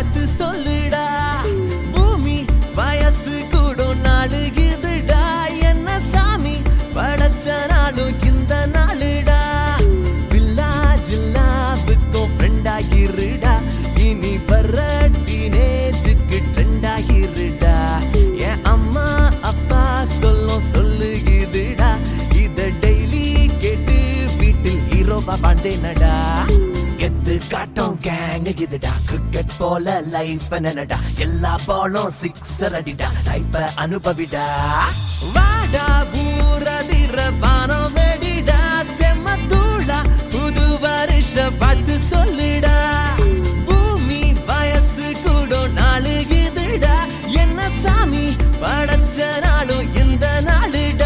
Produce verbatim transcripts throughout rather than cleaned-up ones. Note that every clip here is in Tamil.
பார்த்து சொல்லுடா பூமி வயசு கூட நாளுகுதுடா என்ன சாமி படைச்ச நாளும் இந்த நாளுடா வில்லாஜில்லாவுக்கும் ஃப்ரெண்டாகிருடா இனி வர்ற டீனேஜுக்கு ட்ரெண்டாகிருடா என் அம்மா அப்பா சொல்லும் சொல்லுகுதுடா இத டெய்லி கேட்டு வீட்டில் ஹீரோவா வாழ்ந்தேனடா எத்து காட்டும் கேங் இதுடா கிரிக்கெட் போல லைஃப் என்னடா எல்லா பாலும் சிக்ஸர் அடிடா லைஃப் அனுபவிடா வாடா பூரதிர வானம் வெடிடா செம்ம தூளா புது வருஷ பார்த்து சொல்லுடா பூமி வயசு கூட நாளுகுதுடா என்ன சாமி படைச்ச நாளும் இந்த நாளுடா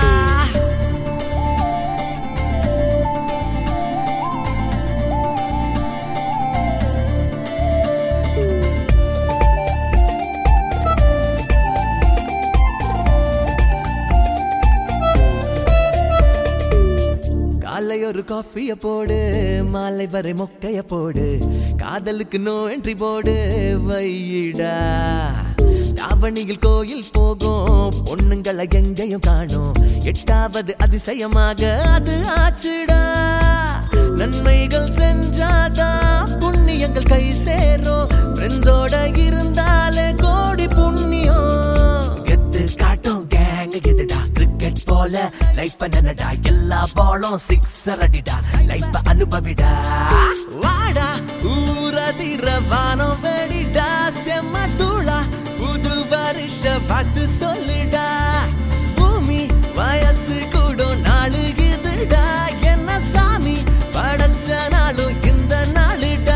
காலை ஒரு காஃபிய போடு மாலை வரை மொக்கைய போடு காதலுக்கு நோ என்ட்ரி போடு வையிடா தாவணியில் கோயில் போகும் பொண்ணுங்களை எங்கேயும் காணும் எட்டாவது அதிசயமாக அது ஆச்சுடா நன்மைகள் செஞ்சாதான் புண்ணியங்கள் கை சேரும் ஃப்ரெண்ட்ஸோட இருந்தாலே கோடி புண்ணியம் எத்து காட்டும் கேங் இதுடா கிரிக்கெட் போல லைஃப் என்னடா எல்லா பாலும் சிக்ஸர் அடிடா லைஃப் அனுபவிடா வாடா ஊரதிர வானம் வெடிடா செம்ம தூளா புது வருஷ பார்த்து சொல்லுடா பூமி வயசு கூட நாளுகுதுடா என்ன சாமி படைச்ச நாளும் இந்த நாளுடா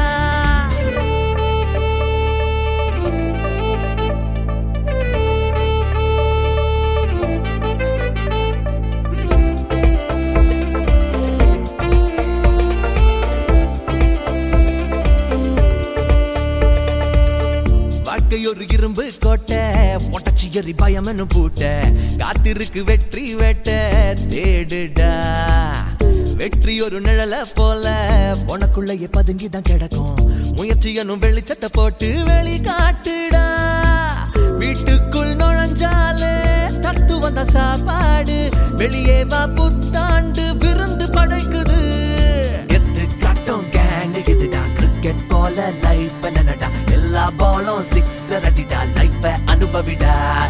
ஒரு இரும்பு கோட்டை பொட்டச்சி எறி பயம் என்னும் பூட்ட காத்திருக்கு வெற்றி வெட்ட தேடுடா வெற்றி ஒரு நிழல போல உனக்குள்ளேயே பதுங்கிதான் கிடக்கும் முயற்சி என்னும் வெளிச்சத்தை போட்டு வெளி காட்டுடா வீட்டுக்குள் நுழைஞ்சாலே தத்து வந்த சாப்பாடு வெளியே வா புத்தாண்டு விருந்து படைக்குது எத்து காட்டும் கேங் இதுடா கிரிக்கெட் போல லைஃப் என்னடா எல்லா பாலும் சிக்ஸர் அடிடா லைஃப் அனுபவிடா